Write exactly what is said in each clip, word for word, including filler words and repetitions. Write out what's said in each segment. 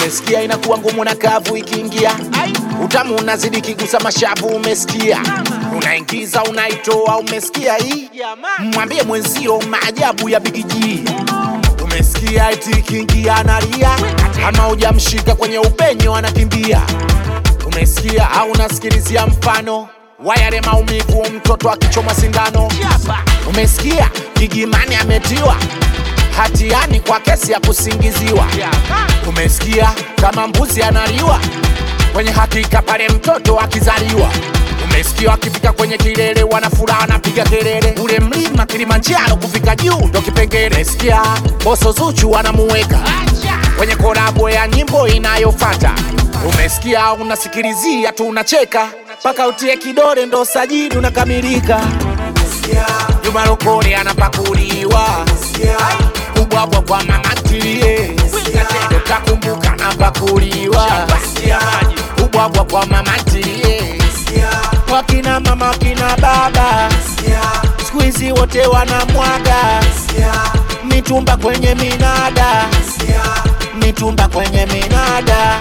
Umesikia inakuwa ngumu na kavu ikiingia, utamu unazidi kigusa mashavu. Umesikia unaingiza unaitoa. Umesikia hii, mwambie mwenzio maajabu ya Big G. Umesikia eti ikiingia analia, ama hujamshika kwenye upenyo anakimbia. Umesikia au unasikilizia mfano wa yale maumivu mtoto akichoma sindano. Umesikia Gigimani ametiwa hatiani kwa kesi ya kusingiziwa. Umesikia kama mbuzi analiwa kwenye hakika pale mtoto akizaliwa. Umesikia akifika kwenye kilele wanafuraha wanapiga kelele. Ule mlima Kilimanjaro kufika juu ndo kipengele. Umesikia Boso Zuchu wanamuweka kwenye kolabo ya nyimbo inayofuata. Umesikia unasikilizia tu unacheka paka utie kidole ndo sajidi unakamilika. Juma Lokole anapakuliwa kubwabwa kwa mama ntilie. Utakumbuka anapakuliwa kubwabwa kwa mama ntilie. Wakina mama wakina baba squeezy wote wanamwaga mitumba kwenye minada, mitumba kwenye minada.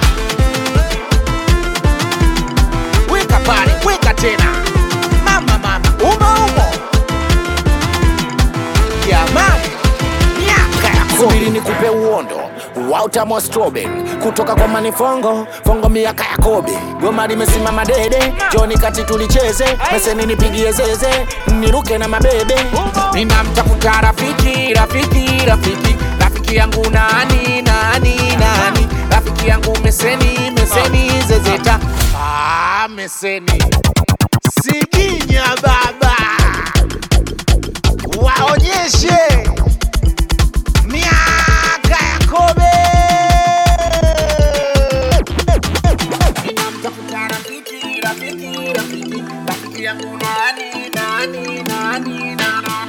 Weka pale, weka tena. Mama mama, umo umo. Jamani, miaka ya Subiri nikupe uondo wa utamu wa strawberry kutoka kwa Manifongo. Fongo miaka ya Kobe. Goma limesimama dede, Johnny kati tulicheze. Meseni nipigie zeze, niruke na mabebe. Ninamtafuta rafiki, rafiki, rafiki. Rafiki yangu nani, nani, nani. Rafiki yangu Meseni, Meseni, zezeta. Ah, Meseni Siginya baba, waonyeshe miaka ya Kobe. Ninamtafuta rafiki, rafiki, rafiki. Rafiki yangu nani, nani, nani.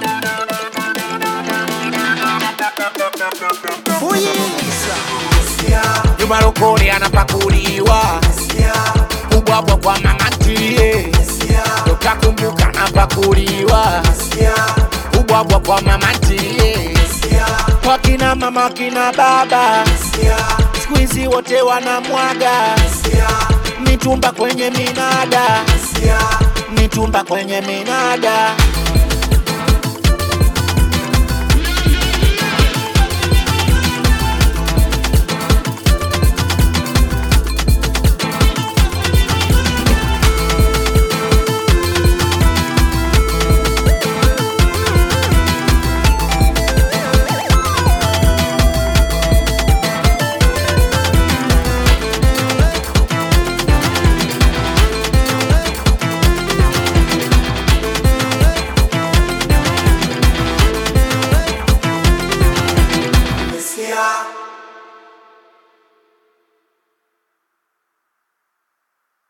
Juma Lokole anapakuliwa kubwabwa kwa mama ntilie. Utakumbuka anapakuliwa kubwabwa kwa mama ntilie. Wakina mama wakina baba squeezy wote wanamwaga mitumba kwenye minada, mitumba kwenye minada.